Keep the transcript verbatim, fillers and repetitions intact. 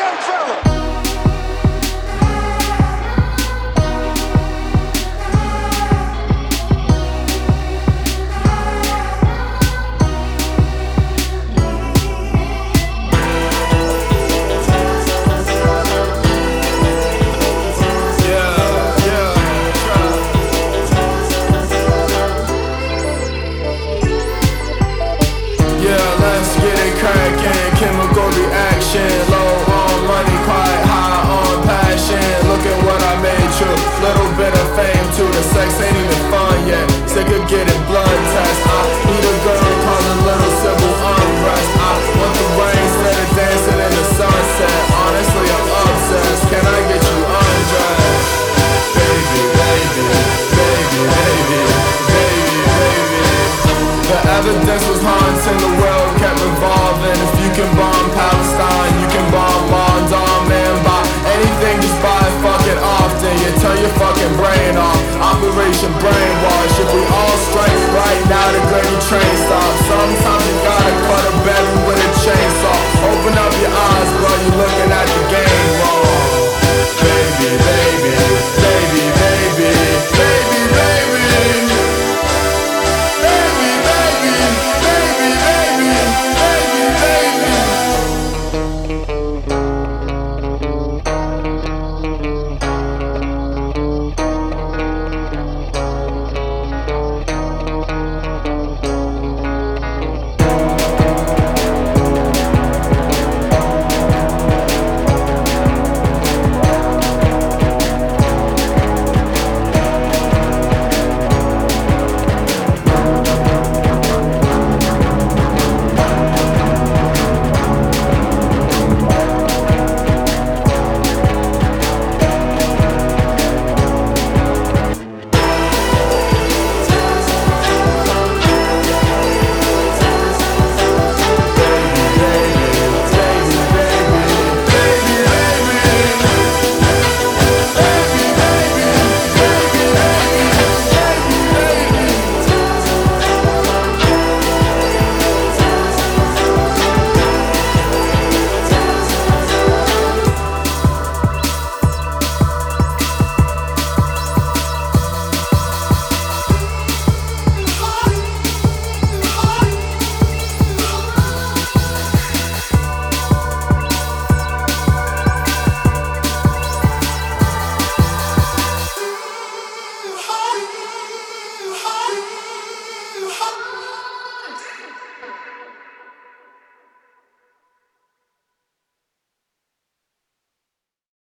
young fella. Chemical reaction, low on money, quite high on passion. Look at what I made you, little bit of fame too. The sex ain't even fun yet, sick of getting blood tests. I need a girl called a little civil unrest. I want the rain instead of dancing in the sunset. Honestly, I'm obsessed, can I get you undressed? Baby, baby, baby, baby, baby, baby. The evidence was haunting, the world kept revolving. If you can bomb Palestine, you can bomb Mondon, man. Buy anything, just buy it fucking often. You turn your fucking brain off, Operation Brainwash. If we all strike right now, the gravy train stops. Sometimes